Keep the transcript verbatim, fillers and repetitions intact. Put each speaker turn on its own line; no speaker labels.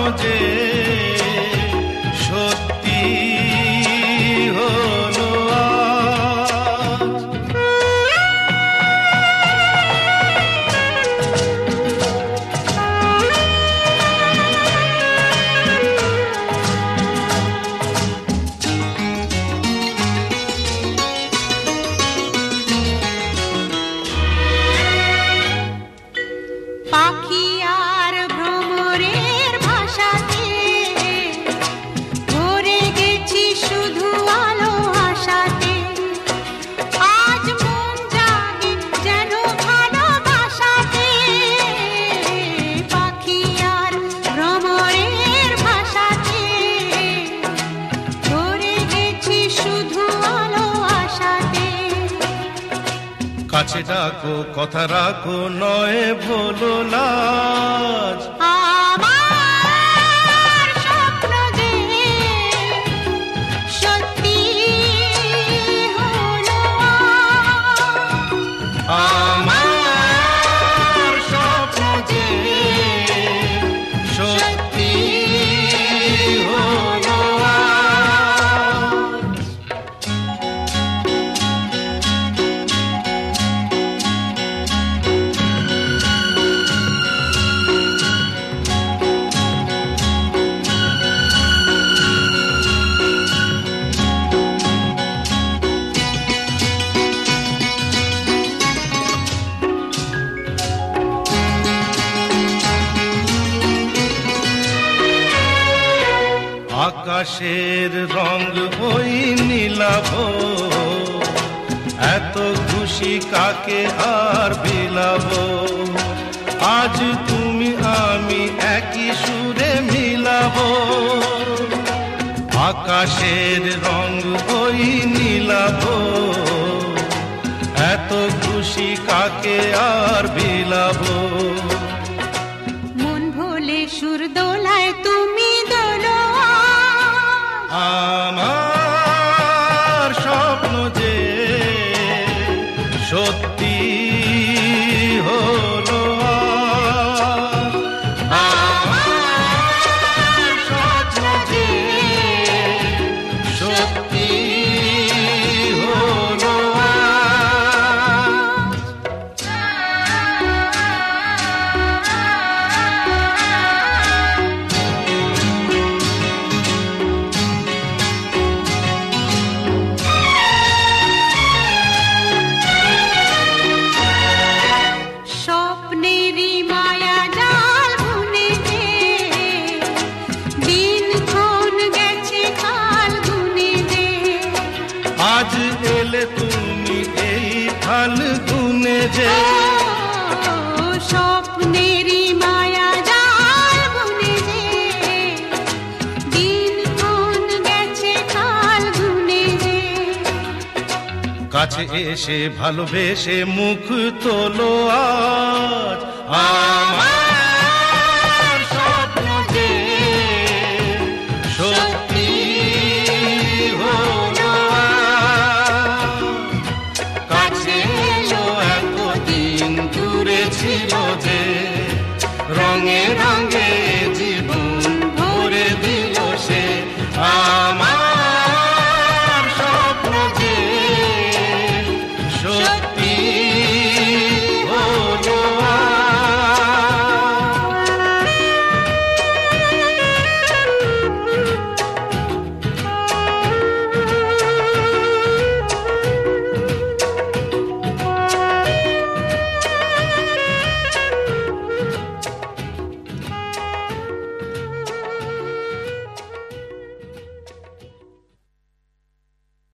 যে সত্যি হলো আজ।
পাখি আর ভ্রমরের ভাষাতে ভরে গেছি শুধু আলো আশাতে। আজ মন জাগে যেন ভালোবাসাতে। পাখি আর ভ্রমরের ভাষাতে ভরে গেছি শুধু আলো আশাতে।
কাছে ডাকো কথা রাখো নয় ভোলো লাজ।
আমার স্বপ্ন যে সত্যি হলো
আমার স্বপ্ন যে সত্যি হলো আজ। আকাশের রং ওই নীলাভ, এত খুশি কাকে আর বিলাব। আজ তুমি আমি একই সুরে মিলাব। আকাশের রং ওই নীলাভ, এত খুশি কাকে আর বিলাব।
মন ভোলে সুর দোলায় তুমি দোলো
আমার স্বপ্ন যে সত্যি হলো আজ। আমার স্বপ্ন যে সত্যি হলো আজ।
স্বপ্নেরই মায়া জাল বুনে যে দিনক্ষণ গেছে কাল গুনে যে।
আজ এলে তুমি এই ফাল্গুনে যে।
ও স্বপ্নেরই মায়া জাল বুনে যে দিনক্ষণ গেছে কাল গুনে যে।
কাছে এসে ভালোবেসে মুখ তোলো আজ।